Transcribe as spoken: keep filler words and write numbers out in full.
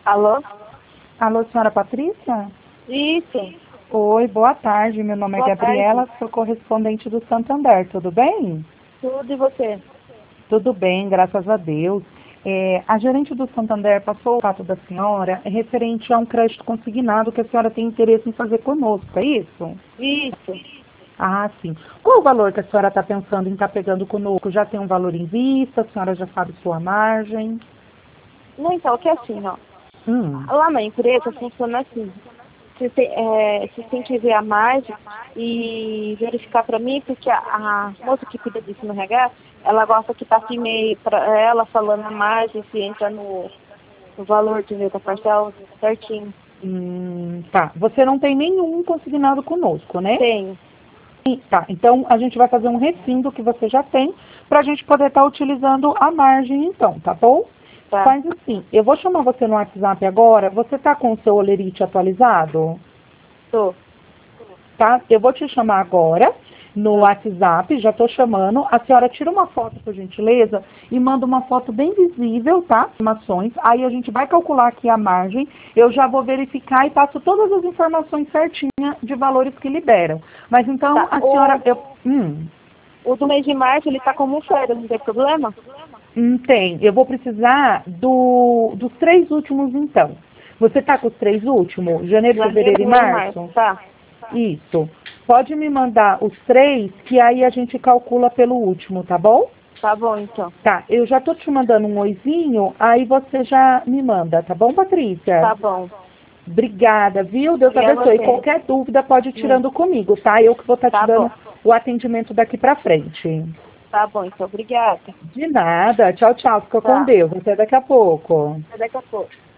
Alô? Alô, senhora Patrícia? Isso. Oi, boa tarde. Meu nome Boa é Gabriela, tarde. sou correspondente do Santander. Tudo bem? Tudo e você? Tudo bem, graças a Deus. É, a gerente do Santander passou o fato da senhora referente a um crédito consignado que a senhora tem interesse em fazer conosco, é isso? Isso. Ah, sim. Qual o valor que a senhora está pensando em estar pegando conosco? Já tem um valor em vista? A senhora já sabe sua margem? Não, então, que é assim, ó. Hum. Lá na empresa funciona assim. Você tem, é, você tem que ver a margem e verificar para mim, porque a, a moça que cuida disso no R H, ela gosta que passe e-mail para ela falando a margem, se entra no, no valor de venda parcial certinho. Hum, tá. Você não tem nenhum consignado conosco, né? Tenho. Tá, então a gente vai fazer um refim do que você já tem, para a gente poder estar utilizando a margem então, tá bom? Tá. Faz assim, eu vou chamar você no WhatsApp agora, você tá com o seu Olerite atualizado? Tô. Tá? Eu vou te chamar agora no Tá. WhatsApp, já estou chamando, a senhora tira uma foto, por gentileza, e manda uma foto bem visível, tá? Informações, aí a gente vai calcular aqui a margem, eu já vou verificar e passo todas as informações certinhas de valores que liberam. Mas então, Tá. a senhora, O, eu, hum, o do mês de março, ele tá como férias, não tem problema? hum, tem, eu vou precisar do, dos três últimos então. Você tá com os três últimos? Janeiro, Janeiro, fevereiro e fevereiro e março. março? Tá. Isso. Pode me mandar os três, que aí a gente calcula pelo último, tá bom? Tá bom, então. Tá, eu já tô te mandando um oizinho, aí você já me manda, tá bom, Patrícia? Tá bom. Obrigada, viu? Deus Obrigada a abençoe. você. Qualquer dúvida pode ir Hum. tirando comigo, tá? Eu que vou estar te Tá bom. dando o atendimento daqui pra frente. Tá bom, então. Obrigada. De nada. Tchau, tchau. Fica com Tá. Deus. Até daqui a pouco. Até daqui a pouco.